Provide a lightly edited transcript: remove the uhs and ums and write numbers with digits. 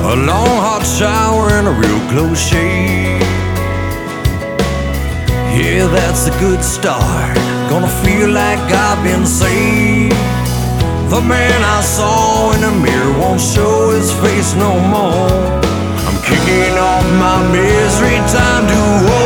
A long hot shower and a real close shave. Yeah, that's a good start. Gonna feel like I've been saved. The man I saw in the mirror won't show his face no more. I'm kicking off my misery, time to